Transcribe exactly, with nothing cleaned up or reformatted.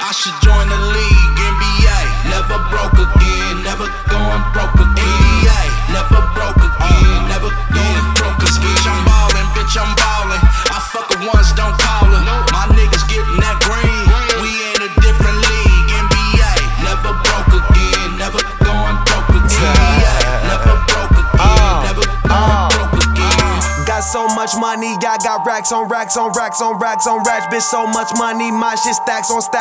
I should join the league, N B A. Never broke again, never going broke again. N B A, never broke again, never going broke again. Bitch, I'm ballin', bitch, I'm ballin'. I fuck her once, don't call her. My niggas getting that green. We in a different league, N B A. Never broke again, never going broke again. N B A, never broke again, never going broke again. Got so much money, I got racks on racks on racks on racks on racks. Bitch, so much money, my shit stacks on stacks.